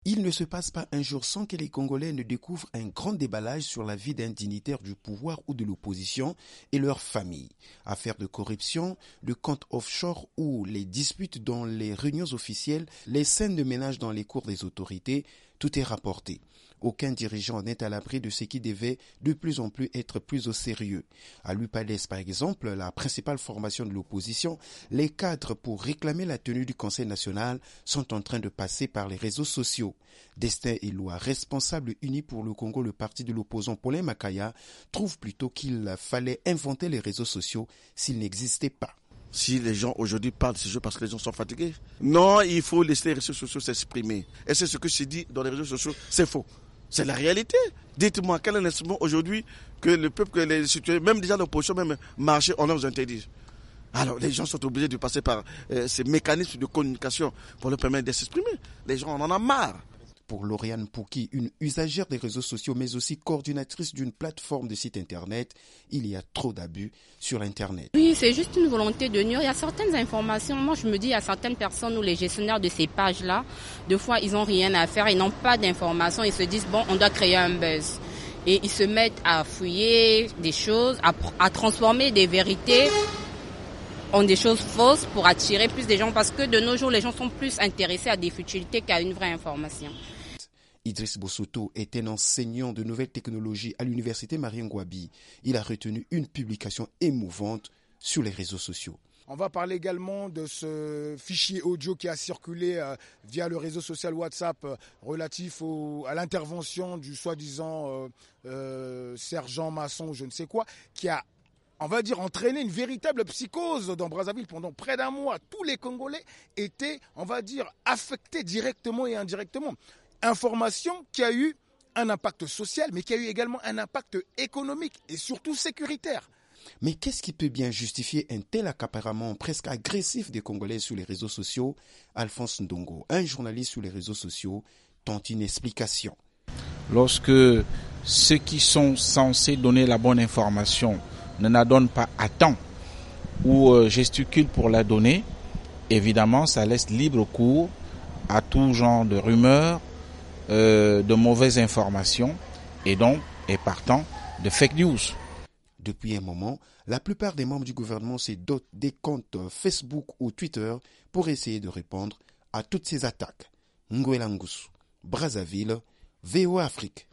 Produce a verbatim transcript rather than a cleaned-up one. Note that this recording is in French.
Il ne se passe pas un jour sans que les Congolais ne découvrent un grand déballage sur la vie d'un dignitaire du pouvoir ou de l'opposition et leur famille. Affaires de corruption, de comptes offshore ou les disputes dans les réunions officielles, les scènes de ménage dans les cours des autorités, tout est rapporté. Aucun dirigeant n'est à l'abri de ce qui devait de plus en plus être plus au sérieux. À l'U P A D E S, par exemple, la principale formation de l'opposition, les cadres pour réclamer la tenue du Conseil national sont en train de passer par les réseaux sociaux. Destin et Loi, responsable uni pour le Congo, le parti de l'opposant Paulin Makaya, trouve plutôt qu'il fallait inventer les réseaux sociaux s'ils n'existaient pas. Si les gens aujourd'hui parlent de ce jeu parce que les gens sont fatigués. Non, il faut laisser les réseaux sociaux s'exprimer. Et c'est ce que je dis dans les réseaux sociaux, c'est faux. C'est la réalité. Dites-moi, quel est l'instrument aujourd'hui que le peuple, que les citoyens, même déjà l'opposition, même marcher, on nous interdit. Alors les gens sont obligés de passer par euh, ces mécanismes de communication pour leur permettre de s'exprimer. Les gens en ont marre. Pour Lauriane Pouki, une usagère des réseaux sociaux mais aussi coordinatrice d'une plateforme de site internet, il y a trop d'abus sur internet. Oui, c'est juste une volonté de nuire. Il y a certaines informations, moi je me dis, il y a certaines personnes ou les gestionnaires de ces pages-là, deux fois ils n'ont rien à faire, ils n'ont pas d'informations, ils se disent bon, on doit créer un buzz. Et ils se mettent à fouiller des choses, à, à transformer des vérités en des choses fausses pour attirer plus de gens parce que de nos jours les gens sont plus intéressés à des futilités qu'à une vraie information. Idriss Bossoto est un enseignant de nouvelles technologies à l'université Marien Ngouabi. Il a retenu une publication émouvante sur les réseaux sociaux. On va parler également de ce fichier audio qui a circulé euh, via le réseau social WhatsApp euh, relatif au, à l'intervention du soi-disant euh, euh, sergent maçon ou je ne sais quoi, qui a, on va dire, entraîné une véritable psychose dans Brazzaville pendant près d'un mois. Tous les Congolais étaient, on va dire, affectés directement et indirectement. Information qui a eu un impact social, mais qui a eu également un impact économique et surtout sécuritaire. Mais qu'est-ce qui peut bien justifier un tel accaparement presque agressif des Congolais sur les réseaux sociaux? Alphonse Ndongo, un journaliste sur les réseaux sociaux, tente une explication. Lorsque ceux qui sont censés donner la bonne information ne la donnent pas à temps ou gesticulent pour la donner, évidemment, ça laisse libre cours à tout genre de rumeurs, euh, de mauvaises informations et donc, et partant, de fake news. Depuis un moment, la plupart des membres du gouvernement se dotent des comptes Facebook ou Twitter pour essayer de répondre à toutes ces attaques. Ngouela Ngusu, Brazzaville, V O A Afrique.